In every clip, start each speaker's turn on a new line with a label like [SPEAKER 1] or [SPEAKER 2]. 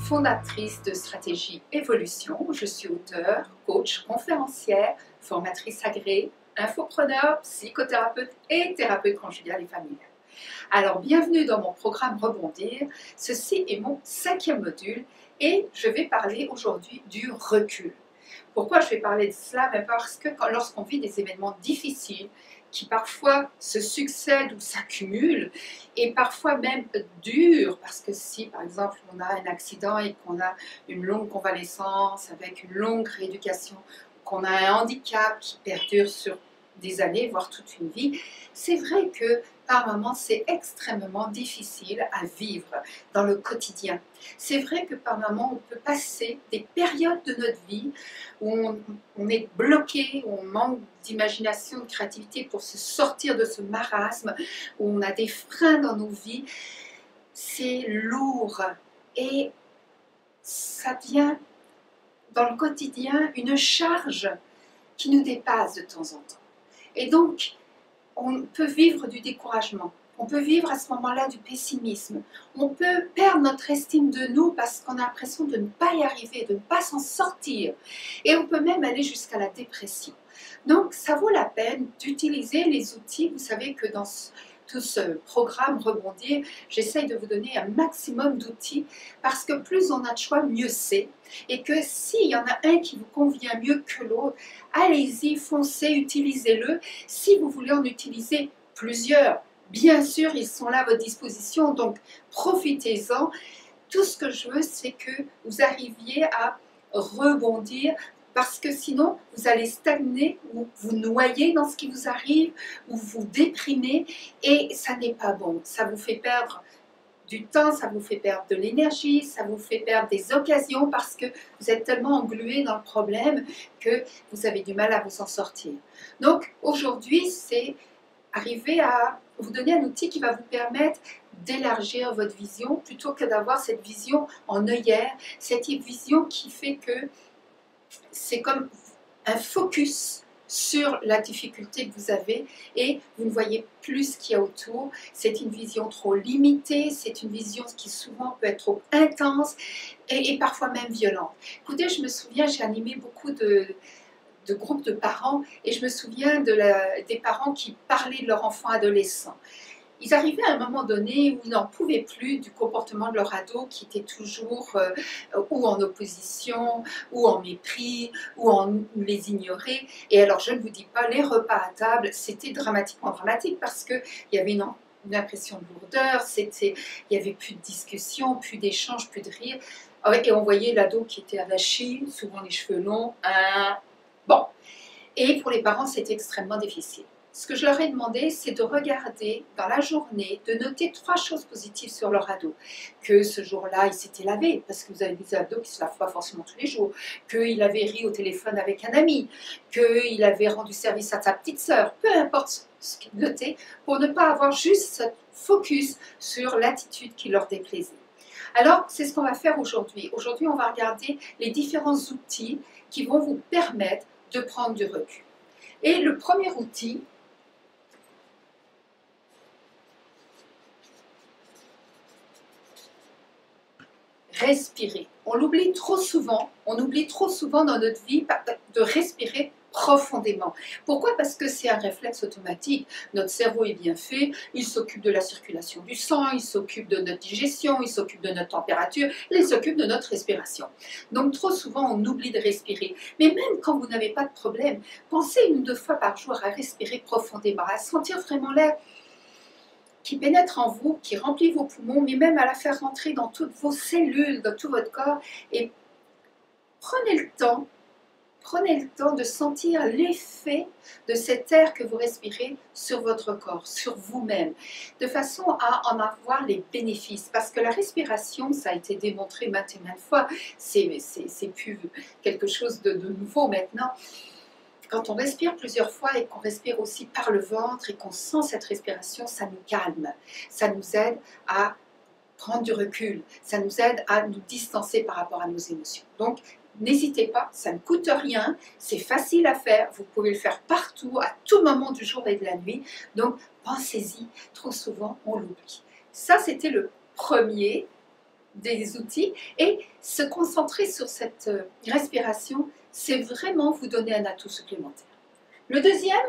[SPEAKER 1] fondatrice de Stratégie Évolution. Je suis auteure, coach, conférencière, formatrice agréée, infopreneur, psychothérapeute et thérapeute conjugale et familiale. Alors, bienvenue dans mon programme Rebondir. Ceci est mon 5e module et je vais parler aujourd'hui du recul. Pourquoi je vais parler de cela? Parce que lorsqu'on vit des événements difficiles, qui parfois se succèdent ou s'accumulent, et parfois même durs, parce que si par exemple on a un accident et qu'on a une longue convalescence avec une longue rééducation, qu'on a un handicap qui perdure sur des années, voire toute une vie, c'est vrai que par moments c'est extrêmement difficile à vivre dans le quotidien. C'est vrai que par moments on peut passer des périodes de notre vie où on est bloqué, où on manque d'imagination, de créativité pour se sortir de ce marasme, où on a des freins dans nos vies. C'est lourd et ça devient dans le quotidien une charge qui nous dépasse de temps en temps. Et donc, on peut vivre du découragement, on peut vivre à ce moment-là du pessimisme, on peut perdre notre estime de nous parce qu'on a l'impression de ne pas y arriver, de ne pas s'en sortir. Et on peut même aller jusqu'à la dépression. Donc, ça vaut la peine d'utiliser les outils. Vous savez que dans tout ce programme Rebondir, j'essaye de vous donner un maximum d'outils parce que plus on a de choix, mieux c'est. Et que s'il y en a un qui vous convient mieux que l'autre, allez-y, foncez, utilisez-le. Si vous voulez en utiliser plusieurs, bien sûr, ils sont là à votre disposition, donc profitez-en. Tout ce que je veux, c'est que vous arriviez à rebondir, parce que sinon, vous allez stagner ou vous noyer dans ce qui vous arrive, ou vous déprimez, et ça n'est pas bon. Ça vous fait perdre du temps, ça vous fait perdre de l'énergie, ça vous fait perdre des occasions, parce que vous êtes tellement englué dans le problème que vous avez du mal à vous en sortir. Donc, aujourd'hui, c'est arriver à vous donner un outil qui va vous permettre d'élargir votre vision, plutôt que d'avoir cette vision en œillère, cette vision qui fait que c'est comme un focus sur la difficulté que vous avez et vous ne voyez plus ce qu'il y a autour. C'est une vision trop limitée, c'est une vision qui souvent peut être trop intense et parfois même violente. Écoutez, je me souviens, j'ai animé beaucoup de groupes de parents et je me souviens des parents qui parlaient de leur enfant adolescent. Ils arrivaient à un moment donné où ils n'en pouvaient plus du comportement de leur ado qui était toujours ou en opposition, ou en mépris, ou les ignorer. Et alors je ne vous dis pas, les repas à table, c'était dramatiquement dramatique parce qu'il y avait une impression de lourdeur, il n'y avait plus de discussion, plus d'échange, plus de rire. Et on voyait l'ado qui était avachi, souvent les cheveux longs. Bon. Et pour les parents, c'était extrêmement difficile. Ce que je leur ai demandé, c'est de regarder dans la journée, de noter 3 choses positives sur leur ado. Que ce jour-là, il s'était lavé, parce que vous avez des ados qui ne se lavent pas forcément tous les jours. Qu'il avait ri au téléphone avec un ami. Qu'il avait rendu service à sa petite sœur. Peu importe ce qu'il notait, pour ne pas avoir juste ce focus sur l'attitude qui leur déplaisait. Alors, c'est ce qu'on va faire aujourd'hui. Aujourd'hui, on va regarder les différents outils qui vont vous permettre de prendre du recul. Et le premier outil, respirer. On oublie trop souvent dans notre vie de respirer profondément. Pourquoi? Parce que c'est un réflexe automatique. Notre cerveau est bien fait, il s'occupe de la circulation du sang, il s'occupe de notre digestion, il s'occupe de notre température, il s'occupe de notre respiration. Donc trop souvent on oublie de respirer. Mais même quand vous n'avez pas de problème, pensez 1 ou 2 fois par jour à respirer profondément, à sentir vraiment l'air qui pénètre en vous, qui remplit vos poumons, mais même à la faire rentrer dans toutes vos cellules, dans tout votre corps. Et prenez le temps de sentir l'effet de cet air que vous respirez sur votre corps, sur vous-même, de façon à en avoir les bénéfices. Parce que la respiration, ça a été démontré maintes et maintes fois, c'est plus quelque chose de nouveau maintenant. Quand on respire plusieurs fois et qu'on respire aussi par le ventre et qu'on sent cette respiration, ça nous calme, ça nous aide à prendre du recul, ça nous aide à nous distancer par rapport à nos émotions. Donc, n'hésitez pas, ça ne coûte rien, c'est facile à faire, vous pouvez le faire partout, à tout moment du jour et de la nuit. Donc, pensez-y, trop souvent on l'oublie. Ça, c'était le premier des outils et se concentrer sur cette respiration, c'est vraiment vous donner un atout supplémentaire. Le deuxième,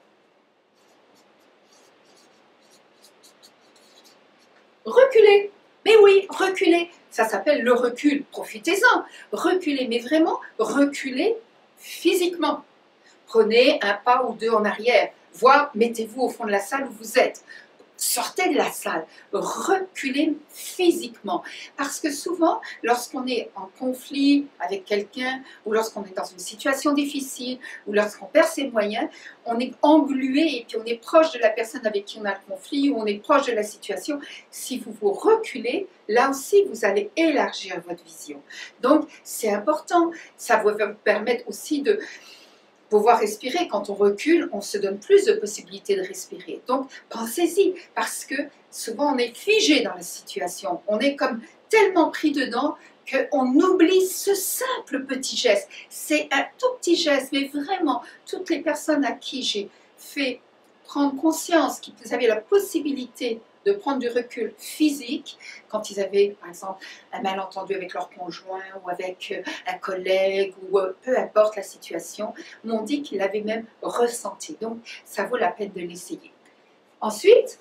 [SPEAKER 1] reculer. Mais oui, reculer. Ça s'appelle le recul. Profitez-en. Reculer, mais vraiment reculer physiquement. Prenez un pas ou deux en arrière, voire mettez-vous au fond de la salle où vous êtes. Sortez de la salle, reculez physiquement. Parce que souvent, lorsqu'on est en conflit avec quelqu'un, ou lorsqu'on est dans une situation difficile, ou lorsqu'on perd ses moyens, on est englué et puis on est proche de la personne avec qui on a le conflit, ou on est proche de la situation. Si vous vous reculez, là aussi, vous allez élargir votre vision. Donc, c'est important. Ça va vous permettre aussi de pouvoir respirer. Quand on recule, on se donne plus de possibilités de respirer. Donc, pensez-y, parce que souvent, on est figé dans la situation. On est comme tellement pris dedans qu'on oublie ce simple petit geste. C'est un tout petit geste, mais vraiment, toutes les personnes à qui j'ai fait prendre conscience que vous avez la possibilité de prendre du recul physique quand ils avaient, par exemple, un malentendu avec leur conjoint ou avec un collègue ou peu importe la situation, m'ont dit qu'ils l'avaient même ressenti. Donc, ça vaut la peine de l'essayer. Ensuite,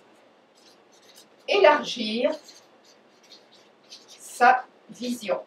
[SPEAKER 1] élargir sa vision.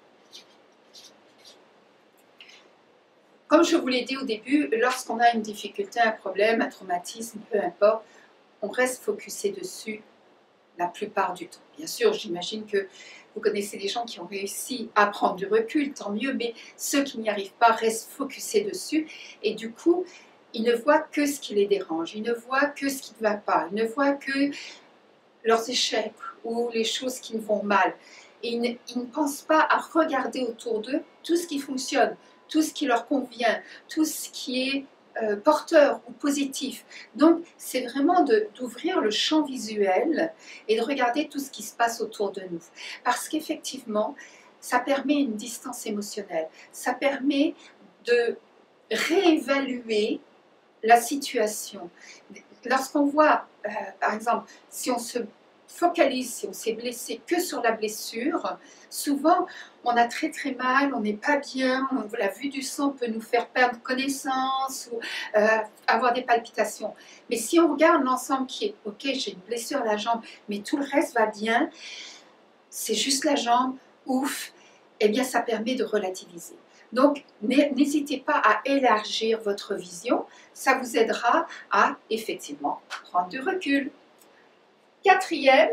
[SPEAKER 1] Comme je vous l'ai dit au début, lorsqu'on a une difficulté, un problème, un traumatisme, peu importe, on reste focusé dessus la plupart du temps. Bien sûr, j'imagine que vous connaissez des gens qui ont réussi à prendre du recul, tant mieux, mais ceux qui n'y arrivent pas restent focusés dessus et du coup, ils ne voient que ce qui les dérange, ils ne voient que ce qui ne va pas, ils ne voient que leurs échecs ou les choses qui vont mal. Et ils ne pensent pas à regarder autour d'eux tout ce qui fonctionne, tout ce qui leur convient, tout ce qui est porteur ou positif. Donc, c'est vraiment d'ouvrir le champ visuel et de regarder tout ce qui se passe autour de nous. Parce qu'effectivement, ça permet une distance émotionnelle. Ça permet de réévaluer la situation. Lorsqu'on voit, par exemple, si on se focalise, si on s'est blessé que sur la blessure, souvent on a très très mal, on n'est pas bien, la vue du sang peut nous faire perdre connaissance ou avoir des palpitations. Mais si on regarde l'ensemble qui est, ok, j'ai une blessure à la jambe, mais tout le reste va bien, c'est juste la jambe, ouf, eh bien ça permet de relativiser. Donc, n'hésitez pas à élargir votre vision, ça vous aidera à effectivement prendre du recul. Quatrième,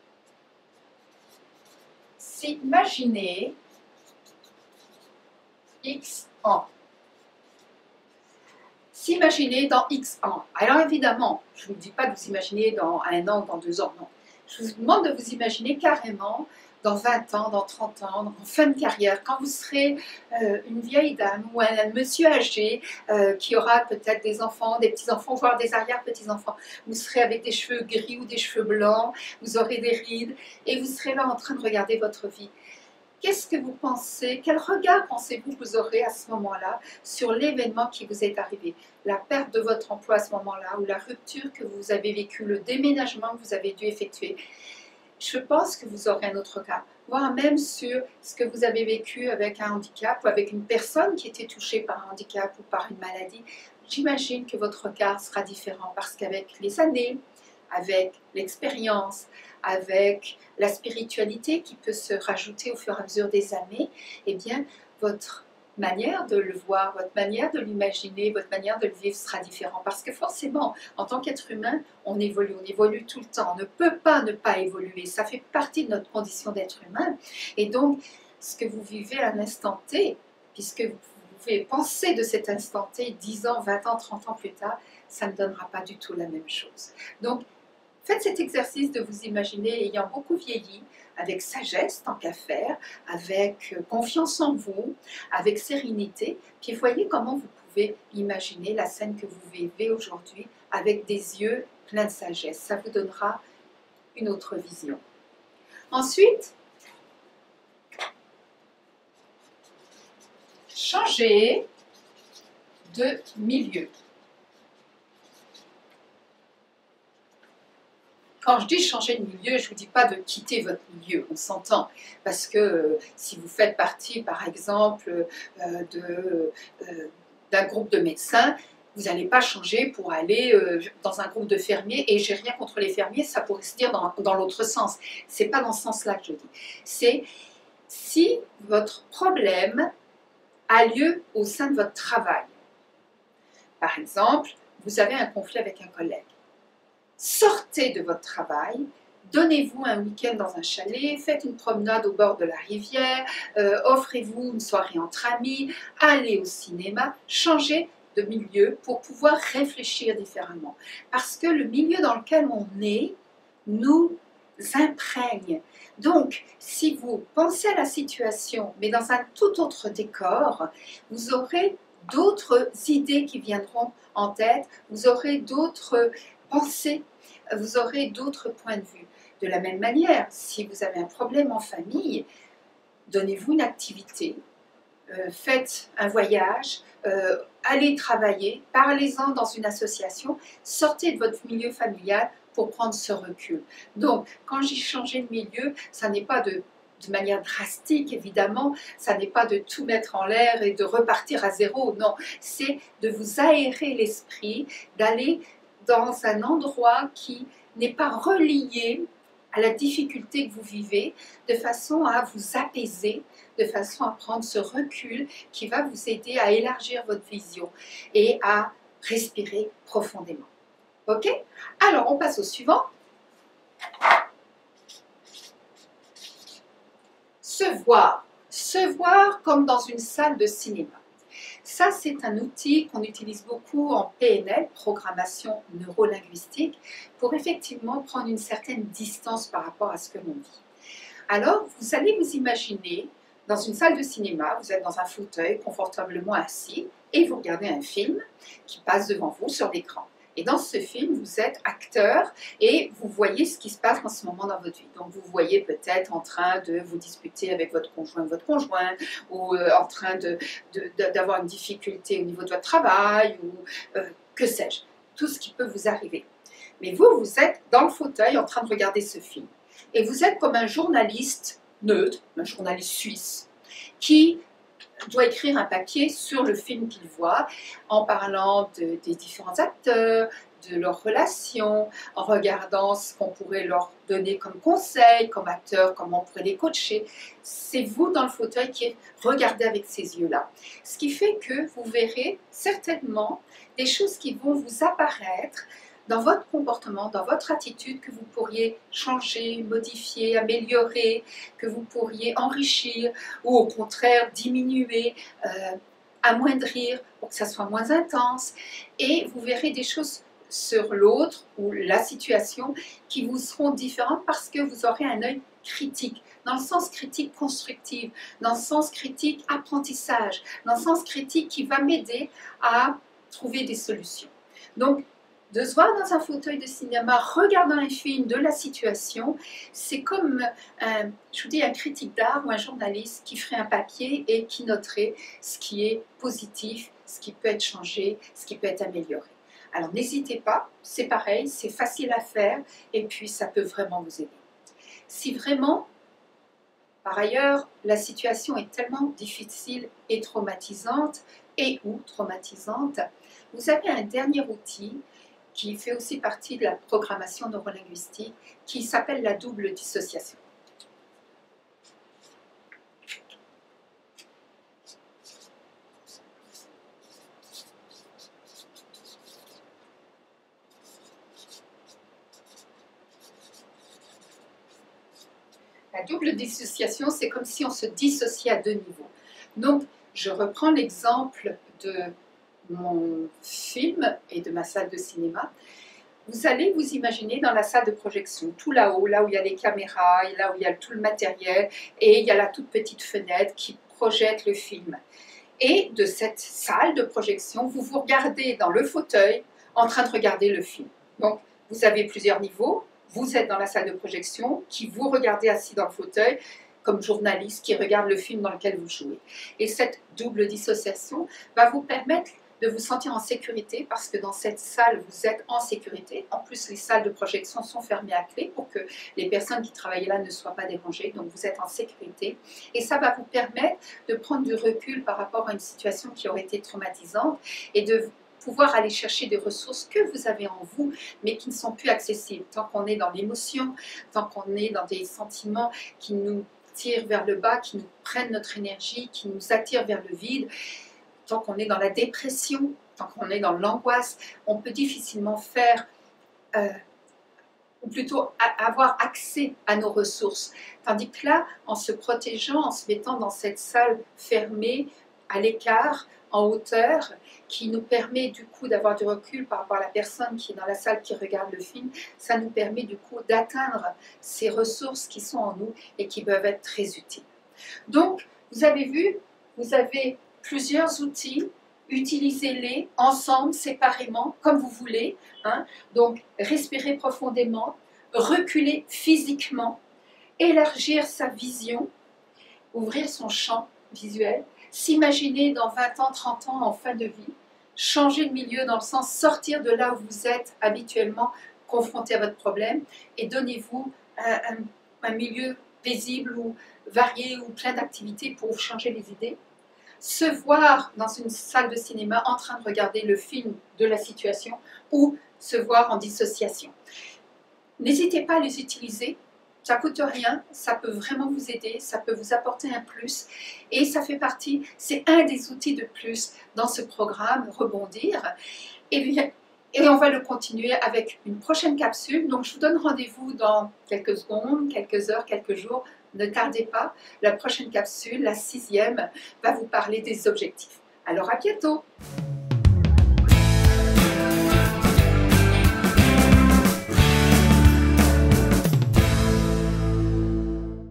[SPEAKER 1] s'imaginer X ans. S'imaginer dans X ans. Alors évidemment, je ne vous dis pas de vous imaginer dans 1 an, dans 2 ans, non. Je vous demande de vous imaginer carrément dans 20 ans, dans 30 ans, en fin de carrière, quand vous serez une vieille dame ou un monsieur âgé qui aura peut-être des enfants, des petits-enfants, voire des arrière-petits-enfants. Vous serez avec des cheveux gris ou des cheveux blancs, vous aurez des rides et vous serez là en train de regarder votre vie. Qu'est-ce que vous pensez, quel regard pensez-vous que vous aurez à ce moment-là sur l'événement qui vous est arrivé? La perte de votre emploi à ce moment-là ou la rupture que vous avez vécue, le déménagement que vous avez dû effectuer? Je pense que vous aurez un autre cas, voire même sur ce que vous avez vécu avec un handicap ou avec une personne qui était touchée par un handicap ou par une maladie. J'imagine que votre regard sera différent parce qu'avec les années, avec l'expérience, avec la spiritualité qui peut se rajouter au fur et à mesure des années, eh bien, votre manière de le voir, votre manière de l'imaginer, votre manière de le vivre sera différente. Parce que forcément, en tant qu'être humain, on évolue tout le temps. On ne peut pas ne pas évoluer. Ça fait partie de notre condition d'être humain. Et donc, ce que vous vivez à un instant T, puisque vous pouvez penser de cet instant T 10 ans, 20 ans, 30 ans plus tard, ça ne donnera pas du tout la même chose. Donc, faites cet exercice de vous imaginer ayant beaucoup vieilli, avec sagesse tant qu'à faire, avec confiance en vous, avec sérénité, puis voyez comment vous pouvez imaginer la scène que vous vivez aujourd'hui avec des yeux pleins de sagesse. Ça vous donnera une autre vision. Ensuite, changez de milieu. Quand je dis changer de milieu, je ne vous dis pas de quitter votre milieu, on s'entend. Parce que si vous faites partie, par exemple, d'un groupe de médecins, vous n'allez pas changer pour aller dans un groupe de fermiers, et j'ai rien contre les fermiers, ça pourrait se dire dans l'autre sens. C'est pas dans ce sens-là que je dis. C'est si votre problème a lieu au sein de votre travail. Par exemple, vous avez un conflit avec un collègue. Sortez de votre travail, donnez-vous un week-end dans un chalet, faites une promenade au bord de la rivière, offrez-vous une soirée entre amis, allez au cinéma, changez de milieu pour pouvoir réfléchir différemment. Parce que le milieu dans lequel on est nous imprègne. Donc, si vous pensez à la situation, mais dans un tout autre décor, vous aurez d'autres idées qui viendront en tête, vous aurez d'autres pensées, vous aurez d'autres points de vue. De la même manière, si vous avez un problème en famille, donnez-vous une activité, faites un voyage, allez travailler, parlez-en dans une association, sortez de votre milieu familial pour prendre ce recul. Donc, quand j'ai changé de milieu, ça n'est pas de manière drastique, évidemment, ça n'est pas de tout mettre en l'air et de repartir à zéro, non, c'est de vous aérer l'esprit, d'aller dans un endroit qui n'est pas relié à la difficulté que vous vivez, de façon à vous apaiser, de façon à prendre ce recul qui va vous aider à élargir votre vision et à respirer profondément. Ok? Alors, on passe au suivant. Se voir. Se voir comme dans une salle de cinéma. Ça, c'est un outil qu'on utilise beaucoup en PNL, programmation neurolinguistique, pour effectivement prendre une certaine distance par rapport à ce que l'on vit. Alors, vous allez vous imaginer dans une salle de cinéma, vous êtes dans un fauteuil confortablement assis et vous regardez un film qui passe devant vous sur l'écran. Et dans ce film, vous êtes acteur et vous voyez ce qui se passe en ce moment dans votre vie. Donc vous voyez peut-être en train de vous disputer avec votre conjoint ou en train d'avoir une difficulté au niveau de votre travail, ou que sais-je, tout ce qui peut vous arriver. Mais vous, vous êtes dans le fauteuil en train de regarder ce film. Et vous êtes comme un journaliste neutre, un journaliste suisse, qui doit écrire un papier sur le film qu'il voit, en parlant des différents acteurs, de leurs relations, en regardant ce qu'on pourrait leur donner comme conseil, comme acteur, comment on pourrait les coacher. C'est vous dans le fauteuil qui regardez avec ces yeux-là. Ce qui fait que vous verrez certainement des choses qui vont vous apparaître dans votre comportement, dans votre attitude, que vous pourriez changer, modifier, améliorer, que vous pourriez enrichir ou au contraire diminuer, amoindrir pour que ça soit moins intense. Et vous verrez des choses sur l'autre ou la situation qui vous seront différentes parce que vous aurez un œil critique, dans le sens critique constructif, dans le sens critique apprentissage, dans le sens critique qui va m'aider à trouver des solutions. Donc, de se voir dans un fauteuil de cinéma, regardant un film de la situation, c'est comme, je vous dis, un critique d'art ou un journaliste qui ferait un papier et qui noterait ce qui est positif, ce qui peut être changé, ce qui peut être amélioré. Alors n'hésitez pas, c'est pareil, c'est facile à faire et puis ça peut vraiment vous aider. Si vraiment, par ailleurs, la situation est tellement difficile et traumatisante, vous avez un dernier outil qui fait aussi partie de la programmation neurolinguistique, qui s'appelle la double dissociation. La double dissociation, c'est comme si on se dissociait à deux niveaux. Donc, je reprends l'exemple de mon film et de ma salle de cinéma. Vous allez vous imaginer dans la salle de projection, tout là-haut, là où il y a les caméras, et là où il y a tout le matériel, et il y a la toute petite fenêtre qui projette le film. Et de cette salle de projection, vous vous regardez dans le fauteuil en train de regarder le film. Donc, vous avez plusieurs niveaux. Vous êtes dans la salle de projection, qui vous regardez assis dans le fauteuil, comme journaliste qui regarde le film dans lequel vous jouez. Et cette double dissociation va vous permettre de vous sentir en sécurité parce que dans cette salle, vous êtes en sécurité. En plus, les salles de projection sont fermées à clé pour que les personnes qui travaillent là ne soient pas dérangées. Donc, vous êtes en sécurité. Et ça va vous permettre de prendre du recul par rapport à une situation qui aurait été traumatisante et de pouvoir aller chercher des ressources que vous avez en vous, mais qui ne sont plus accessibles. Tant qu'on est dans l'émotion, tant qu'on est dans des sentiments qui nous tirent vers le bas, qui nous prennent notre énergie, qui nous attirent vers le vide, tant qu'on est dans la dépression, tant qu'on est dans l'angoisse, on peut difficilement faire, ou plutôt avoir accès à nos ressources. Tandis que là, en se protégeant, en se mettant dans cette salle fermée, à l'écart, en hauteur, qui nous permet du coup d'avoir du recul par rapport à la personne qui est dans la salle qui regarde le film, ça nous permet du coup d'atteindre ces ressources qui sont en nous et qui peuvent être très utiles. Donc, vous avez vu, vous avez plusieurs outils, utilisez-les ensemble, séparément, comme vous voulez. Hein. Donc, respirez profondément, reculer physiquement, élargir sa vision, ouvrir son champ visuel, s'imaginer dans 20 ans, 30 ans en fin de vie, changer de milieu dans le sens sortir de là où vous êtes habituellement confronté à votre problème et donnez-vous un milieu paisible ou varié ou plein d'activités pour changer les idées. Se voir dans une salle de cinéma en train de regarder le film de la situation ou se voir en dissociation. N'hésitez pas à les utiliser. Ça ne coûte rien, ça peut vraiment vous aider, ça peut vous apporter un plus et ça fait partie, c'est un des outils de plus dans ce programme Rebondir. Et on va le continuer avec une prochaine capsule. Donc je vous donne rendez-vous dans quelques secondes, quelques heures, quelques jours. Ne tardez pas, la prochaine capsule, la 6e, va vous parler des objectifs. Alors à bientôt!